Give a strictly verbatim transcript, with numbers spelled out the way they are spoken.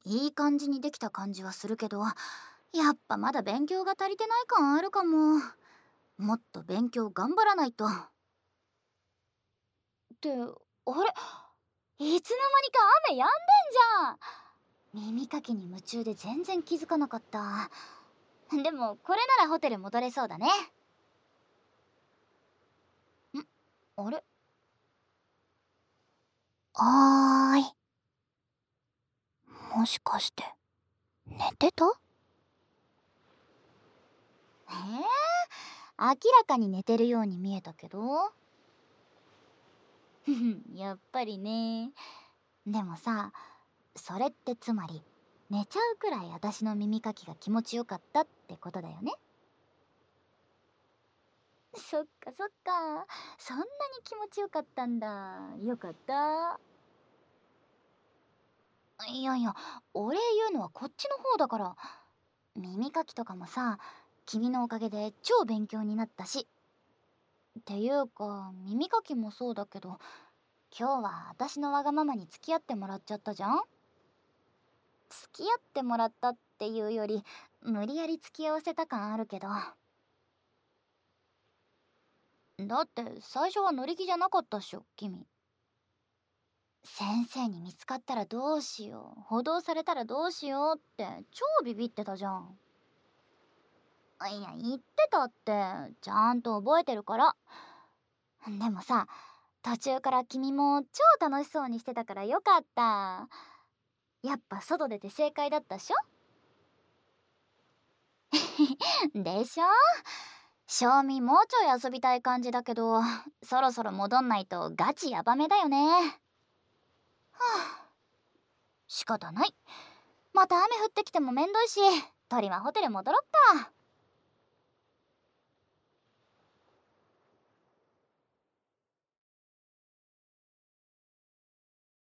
いい感じにできた感じはするけど、やっぱまだ勉強が足りてない感あるかも。もっと勉強頑張らないと。って、あれ、いつの間にか雨止んでんじゃん。耳かきに夢中で全然気づかなかった。でもこれならホテル戻れそうだね。ん、あれ、はーい。もしかして寝てた？えー、明らかに寝てるように見えたけど。ふふ、やっぱりね。でもさ、それってつまり寝ちゃうくらい私の耳かきが気持ちよかったってことだよね。そっかそっか、そんなに気持ちよかったんだ。よかった。いやいや、お礼言うのはこっちの方だから。耳かきとかもさ、君のおかげで超勉強になったし。っていうか耳かきもそうだけど、今日は私のわがままに付き合ってもらっちゃったじゃん。付き合ってもらったっていうより、無理やり付き合わせた感あるけど。だって最初は乗り気じゃなかったっしょ君。先生に見つかったらどうしよう、補導されたらどうしようって超ビビってたじゃん。いや、言ってたってちゃんと覚えてるから。でもさ、途中から君も超楽しそうにしてたからよかった。やっぱ外出て正解だったっしょ。でしょ。賞味もうちょい遊びたい感じだけど、そろそろ戻んないとガチヤバめだよね。はあ、仕方ない。また雨降ってきてもめんどいし、鳥はホテル戻ろっか。